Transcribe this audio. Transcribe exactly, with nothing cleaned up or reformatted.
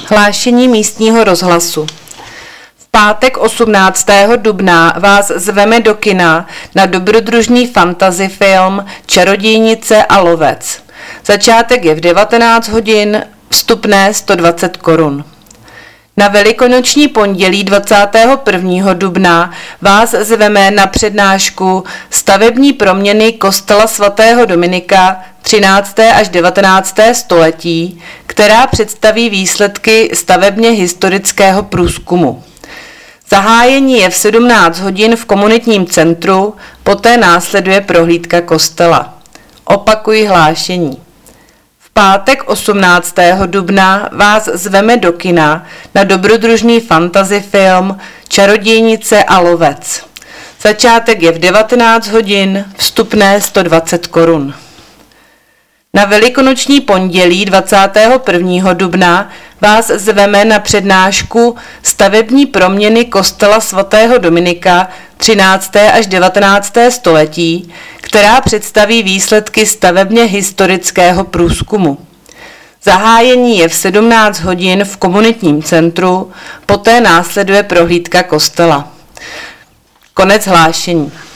Hlášení místního rozhlasu. V pátek osmnáctého dubna vás zveme do kina na dobrodružný fantasy film Čarodějnice a lovec. Začátek je v devatenáct hodin, vstupné sto dvacet korun. Na velikonoční pondělí dvacátého prvního dubna vás zveme na přednášku Stavební proměny kostela svatého Dominika třinácté až devatenácté století, která představí výsledky stavebně historického průzkumu. Zahájení je v sedmnáct hodin v komunitním centru, poté následuje prohlídka kostela. Opakuji hlášení. V pátek osmnáctého dubna vás zveme do kina na dobrodružný fantasy film Čarodějnice a lovec. Začátek je v devatenáct hodin, vstupné sto dvacet korun. Na velikonoční pondělí dvacátého prvního dubna vás zveme na přednášku Stavební proměny kostela svatého Dominika třinácté až devatenácté století, která představí výsledky stavebně historického průzkumu. Zahájení je v sedmnáct hodin v komunitním centru, poté následuje prohlídka kostela. Konec hlášení.